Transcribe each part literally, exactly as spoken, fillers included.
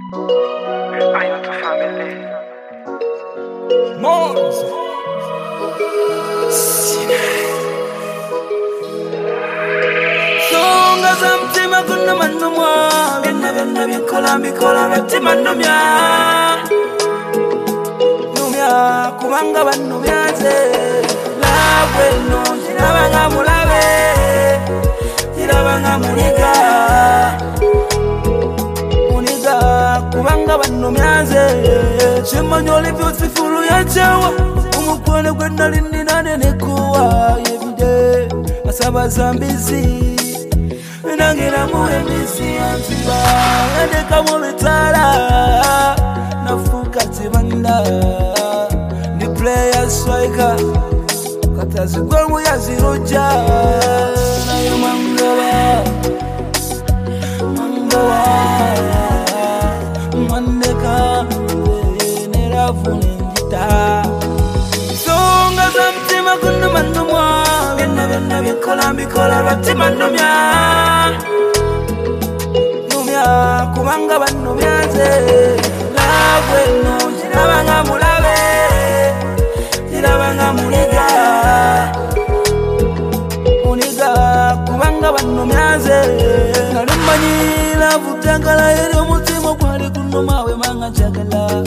Ayuto family. Mons. Songa za mtima kuna manumwa Vina vina vikola mikola Vatima numya Numya kumanga vanumya ze Lawe no Jirabanga mulawe Jirabanga muniga Muniga kumanga vanumya ze Chimanyoli beautiful ya jawa Umukwane kwenda lindi nane nekuwa Everyday Asaba zambizi Nangira muwe misi antiba Ndeka mumitala Nafuka tibanda Ni player striker Katazi kwangu ya ziroja Nayo mangawa Mangawa Mwandeka Nerafu ninjita Songa za mtima kuna manumwa Vina vina vikola mikola Vatima numya Numya kumanga vanumya ze Lawe no Jirabanga mulawe Jirabanga muniga Muniga kumanga vanumya ze Nalimanyi lavu tangala Eri umutima kwali kunuma we manga chakala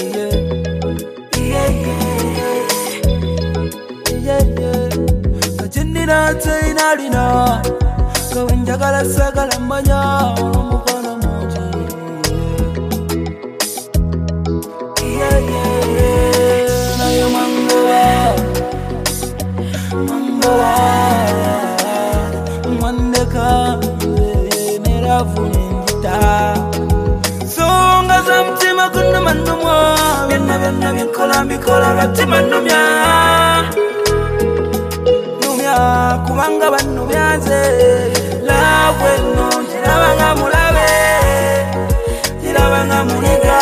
Yeah Yeah Yeah Yeah Kachinira tsaina lina Kawenjagala sagala manya Mukana moji Yeah Yeah Nayo mangowa Mangowa Mwandeka Nerafu ninjita Songa za mtima kuna manumwa Vina vina vikola mikola Vatima numya Numya kumanga vanumya ze Lawe no Jirabanga mulawe Jirabanga muniga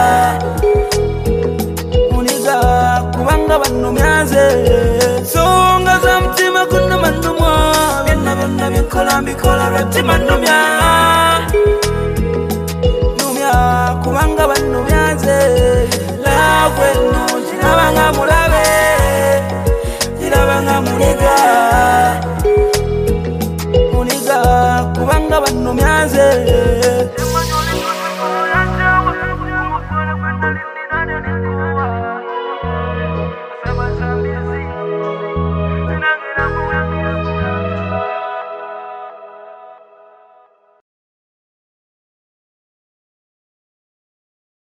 Muniga kumanga vanumya ze Songa za mtima kuna manumwa Vina vina vikola mikola Vatima numya